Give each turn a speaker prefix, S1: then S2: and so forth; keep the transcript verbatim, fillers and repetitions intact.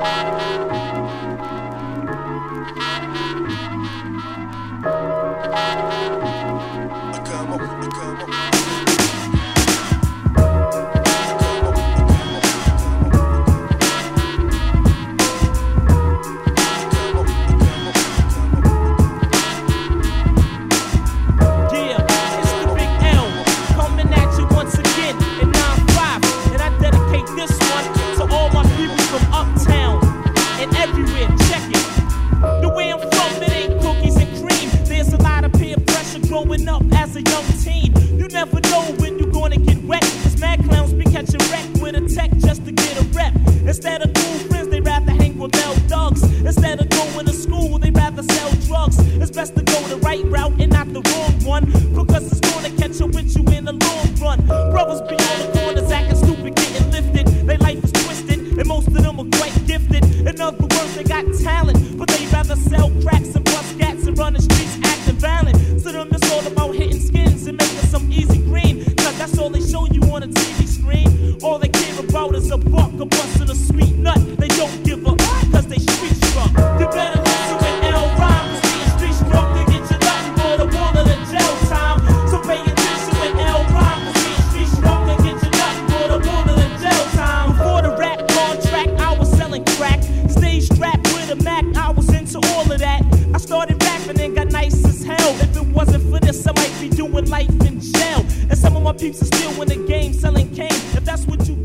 S1: Growing up as a young teen, you never know when you're gonna get wet. Cause mad clowns be catching wreck with a tech just to get a rep. Instead of cool friends, they rather hang with bell dogs. Instead of going to school, they rather sell drugs. It's best to go the right route and not the wrong one, because it's gonna catch up with you in the long run. Brothers be on the corners acting stupid, getting lifted. Their life is twisted, and most of them are quite gifted. In other words, they got talent, but they rather sell cracks and bust gats and run the streets acting violent. To them, it's all about hitting skins and making some easy green, cause that's all they show you on a T V screen. All they care about is a buck, a bust, and a sweet nut. They don't give up, cause they street struck. You better listen with L rhyme, cause being street struck to get you nothing for the wall of the jail time. So pay attention with L rhyme, cause being street struck to get you nothing for the wall of the jail time. Before the rap contract, I was selling crack. Stage strapped with a Mac, I was into all of that. I started rapping and got nice as hell. If it wasn't for this, I might be doing life in jail. And some of my peeps are still in the game selling cane. If that's what you